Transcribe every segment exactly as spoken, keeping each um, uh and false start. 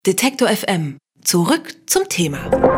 Detektor F M. Zurück zum Thema.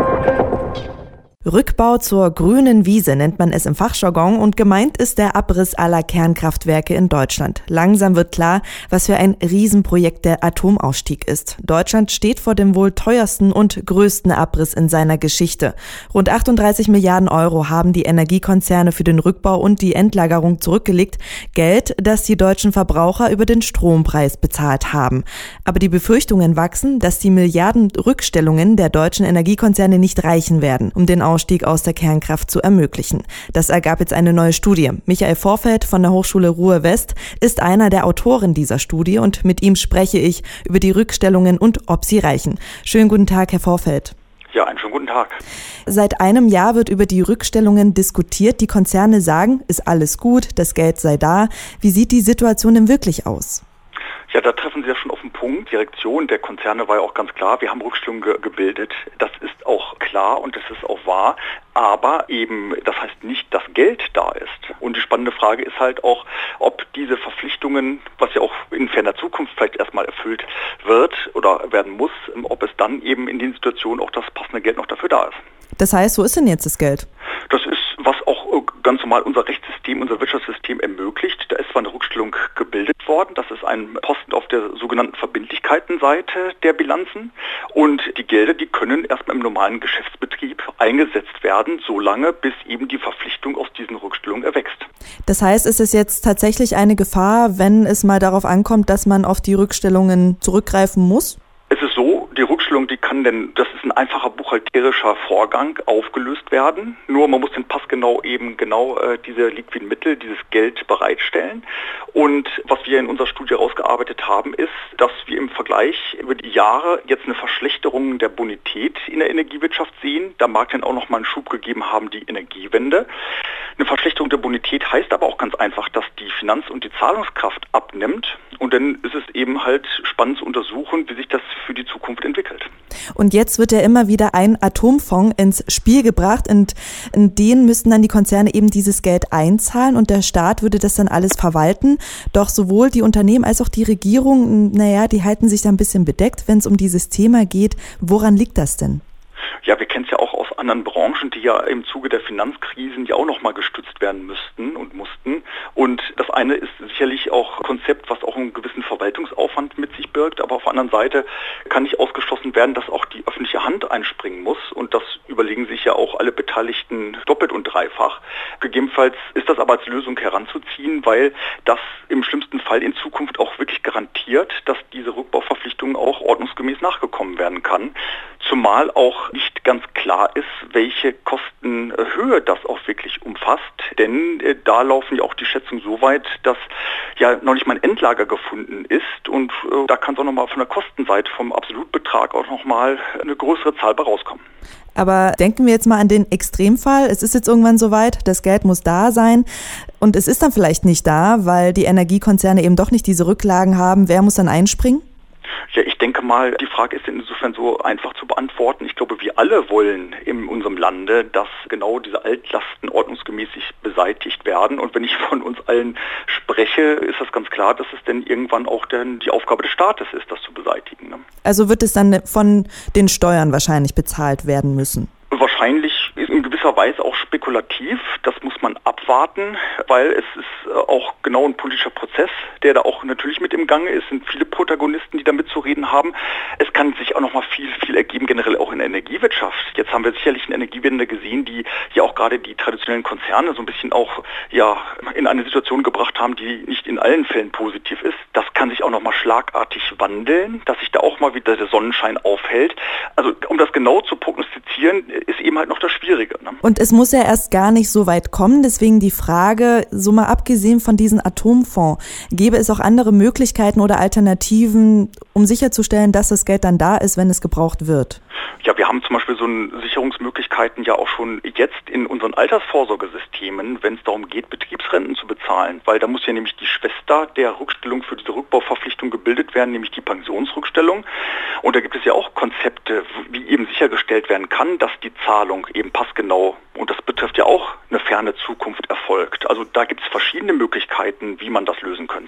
Rückbau zur grünen Wiese nennt man es im Fachjargon und gemeint ist der Abriss aller Kernkraftwerke in Deutschland. Langsam wird klar, was für ein Riesenprojekt der Atomausstieg ist. Deutschland steht vor dem wohl teuersten und größten Abriss in seiner Geschichte. Rund achtunddreißig Milliarden Euro haben die Energiekonzerne für den Rückbau und die Endlagerung zurückgelegt. Geld, das die deutschen Verbraucher über den Strompreis bezahlt haben. Aber die Befürchtungen wachsen, dass die Milliardenrückstellungen der deutschen Energiekonzerne nicht reichen werden, um den Ausstieg aus der Kernkraft zu ermöglichen. Das ergab jetzt eine neue Studie. Michael Vorfeld von der Hochschule Ruhr-West ist einer der Autoren dieser Studie und mit ihm spreche ich über die Rückstellungen und ob sie reichen. Schönen guten Tag, Herr Vorfeld. Ja, einen schönen guten Tag. Seit einem Jahr wird über die Rückstellungen diskutiert. Die Konzerne sagen, ist alles gut, das Geld sei da. Wie sieht die Situation denn wirklich aus? Ja, da treffen Sie ja schon auf den Punkt. Die Reaktion der Konzerne war ja auch ganz klar. Wir haben Rückstellungen ge- gebildet. Das ist auch klar und das ist auch wahr. Aber eben, das heißt nicht, dass Geld da ist. Und die spannende Frage ist halt auch, ob diese Verpflichtungen, was ja auch in ferner Zukunft vielleicht erstmal erfüllt wird oder werden muss, ob es dann eben in den Situationen auch das passende Geld noch dafür da ist. Das heißt, wo ist denn jetzt das Geld? Das ist, was auch ganz normal unser Rechtssystem, unser Wirtschaftssystem ermöglicht. Da ist zwar eine Rückstellung gebildet worden, das ist ein Posten auf der sogenannten Verbindlichkeitenseite der Bilanzen und die Gelder, die können erstmal im normalen Geschäftsbetrieb eingesetzt werden, solange bis eben die Verpflichtung aus diesen Rückstellungen erwächst. Das heißt, ist es jetzt tatsächlich eine Gefahr, wenn es mal darauf ankommt, dass man auf die Rückstellungen zurückgreifen muss? Es ist so, die Rückstellung, die kann denn, das ist ein einfacher buchhalterischer Vorgang, aufgelöst werden. Nur man muss den passgenau eben genau äh, diese liquiden Mittel, dieses Geld bereitstellen. Und was wir in unserer Studie herausgearbeitet haben, ist, dass wir im Vergleich über die Jahre jetzt eine Verschlechterung der Bonität in der Energiewirtschaft sehen. Da mag dann auch noch mal einen Schub gegeben haben, die Energiewende. Eine Verschlechterung der Bonität heißt aber auch ganz einfach, dass die Finanz- und die Zahlungskraft abnimmt. Und dann ist es eben halt spannend zu untersuchen, wie sich das für die Zukunft entwickelt. Und jetzt wird ja immer wieder ein Atomfonds ins Spiel gebracht und in den müssten dann die Konzerne eben dieses Geld einzahlen und der Staat würde das dann alles verwalten. Doch sowohl die Unternehmen als auch die Regierung, naja, die halten sich da ein bisschen bedeckt, wenn es um dieses Thema geht. Woran liegt das denn? Ja, wir kennen es ja auch aus anderen Branchen, die ja im Zuge der Finanzkrisen ja auch nochmal gestützt werden müssten und mussten. Und das eine ist sicherlich auch ein Konzept, was auch einen gewissen Verwaltungsaufwand mit sich birgt. Aber auf der anderen Seite kann nicht ausgeschlossen werden, dass auch die öffentliche Hand einspringen muss. Und das überlegen sich ja auch alle Beteiligten doppelt und dreifach. Gegebenenfalls ist das aber als Lösung heranzuziehen, weil das im schlimmsten Fall in Zukunft auch wirklich garantiert, dass diese Rückbauverpflichtung auch ordnungsgemäß nachgekommen werden kann. Zumal auch nicht ganz klar ist, welche Kostenhöhe das auch wirklich umfasst. Denn äh, da laufen ja auch die Schätzungen so weit, dass ja noch nicht mal ein Endlager gefunden ist. Und äh, da kann es auch nochmal von der Kostenseite vom Absolutbetrag auch nochmal eine größere Zahl bei rauskommen. Aber denken wir jetzt mal an den Extremfall. Es ist jetzt irgendwann soweit, das Geld muss da sein und es ist dann vielleicht nicht da, weil die Energiekonzerne eben doch nicht diese Rücklagen haben. Wer muss dann einspringen? Ja, ich denke mal, die Frage ist insofern so einfach zu beantworten. Ich glaube, wir alle wollen in unserem Lande, dass genau diese Altlasten ordnungsgemäßig beseitigt werden. Und wenn ich von uns allen spreche, ist das ganz klar, dass es dann irgendwann auch dann die Aufgabe des Staates ist, das zu beseitigen. Ne? Also wird es dann von den Steuern wahrscheinlich bezahlt werden müssen? Wahrscheinlich ist in gewisser Weise auch spekulativ. Das muss man abwarten, weil es ist auch genau ein politischer Prozess, der da auch natürlich mit im Gange ist. Es sind viele Protagonisten, die da mitzureden haben. Es kann sich auch noch mal viel, viel ergeben, generell auch in der Energiewirtschaft. Jetzt haben wir sicherlich eine Energiewende gesehen, die ja auch gerade die traditionellen Konzerne so ein bisschen auch ja in eine Situation gebracht haben, die nicht in allen Fällen positiv ist. Das kann sich auch noch mal schlagartig wandeln, dass sich da auch mal wieder der Sonnenschein aufhält. Also um das genau zu prognostizieren, ist eben halt noch das Schwierige. Ne? Und es muss ja erst gar nicht so weit kommen, deswegen die Frage, so mal abgesehen von diesem Atomfonds, gäbe es auch andere Möglichkeiten oder Alternativen, um sicherzustellen, dass das Geld dann da ist, wenn es gebraucht wird? Ja, wir haben zum Beispiel so eine Sicherungsmöglichkeiten ja auch schon jetzt in unseren Altersvorsorgesystemen, wenn es darum geht, Betriebsrenten zu bezahlen, weil da muss ja nämlich die Schwester der Rückstellung für diese Rückbauverpflichtung gebildet werden, nämlich die Pensionsrückstellung. Und da gibt es ja auch Konzepte, wie eben sichergestellt werden kann, dass die Zahlung eben passgenau, und das betrifft ja auch eine ferne Zukunft, erfolgt. Also da gibt es verschiedene Möglichkeiten, wie man das lösen könnte.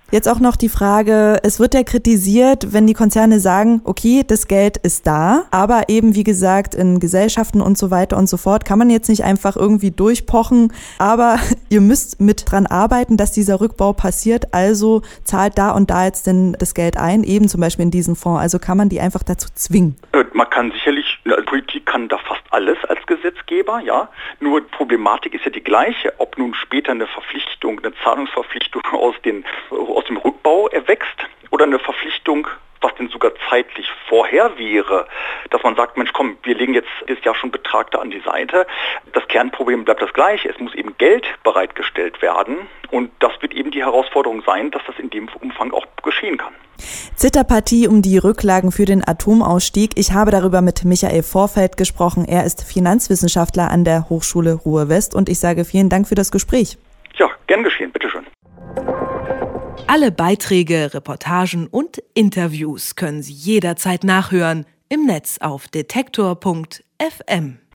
Jetzt auch noch die Frage, es wird ja kritisiert, wenn die Konzerne sagen, okay, das Geld ist da, aber eben wie gesagt in Gesellschaften und so weiter und so fort kann man jetzt nicht einfach irgendwie durchpochen, aber ihr müsst mit dran arbeiten, dass dieser Rückbau passiert, also zahlt da und da jetzt denn das Geld ein, eben zum Beispiel in diesen Fonds, also kann man die einfach dazu zwingen. Man kann sicherlich, also Politik kann da fast alles als Gesetzgeber, ja, nur die Problematik ist ja die gleiche, ob nun später eine Verpflichtung, eine Zahlungsverpflichtung aus den aus dem Rückbau erwächst oder eine Verpflichtung, was denn sogar zeitlich vorher wäre, dass man sagt, Mensch, komm, wir legen jetzt dieses Jahr schon Betrag da an die Seite. Das Kernproblem bleibt das gleiche. Es muss eben Geld bereitgestellt werden und das wird eben die Herausforderung sein, dass das in dem Umfang auch geschehen kann. Zitterpartie um die Rücklagen für den Atomausstieg. Ich habe darüber mit Michael Vorfeld gesprochen. Er ist Finanzwissenschaftler an der Hochschule Ruhr-West und ich sage vielen Dank für das Gespräch. Ja, gern geschehen. Bitteschön. Alle Beiträge, Reportagen und Interviews können Sie jederzeit nachhören im Netz auf detektor punkt f m.